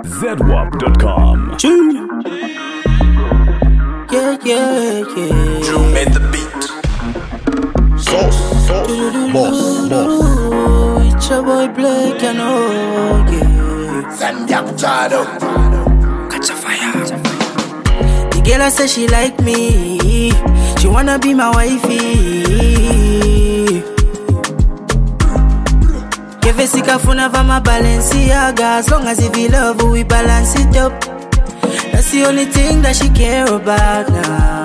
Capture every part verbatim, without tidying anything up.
zedwap dot com. Yeah, yeah, yeah. Drew made the beat. Sauce, sauce, boss, boss. It's your boy Blake, you know, yeah. Zambia Kuchado. Catch a fire. The girl I say she like me. She wanna be my wifey. Give a sick of fun of my Balenciaga. As long as if we love, we balance it up. That's the only thing that she care about now.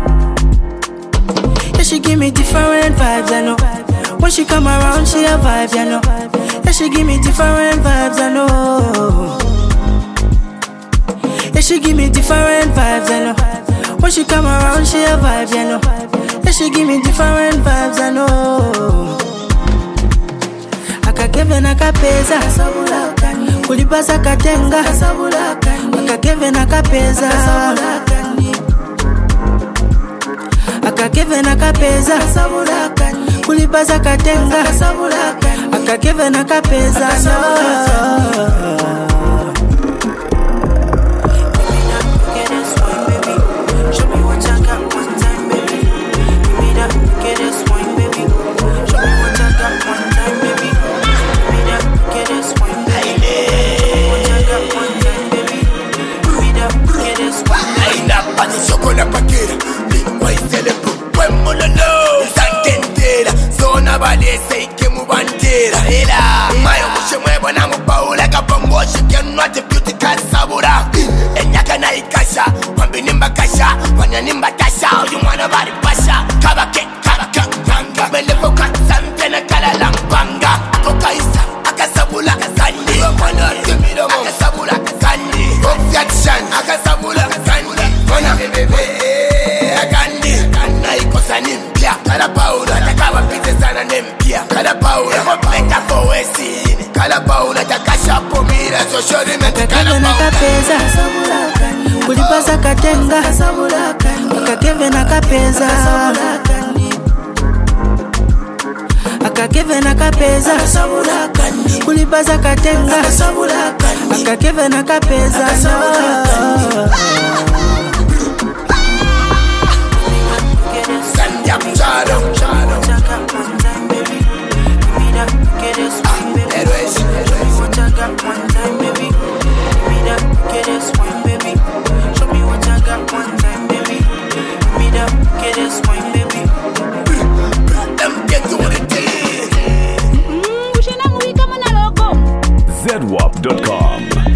Yeah, she give me different vibes, I know. When she come around, she a vibe, you know. Yeah, she give me different vibes, I know. Yeah, she give me different vibes, I know. When she come around, she a vibe, you know. Yeah, she give me different vibes, I know. Akakeve na kapeza, kulipasa katenga. Akakeve na kapeza, akakeve na kapeza, kulipasa katenga. Akakeve na kapeza, kulipasa katenga. Akakeve na kapeza, akakeve na kapeza, kulipasa katenga. Akakeve na kapeza, Zambia Kuchado. zedwap dot com.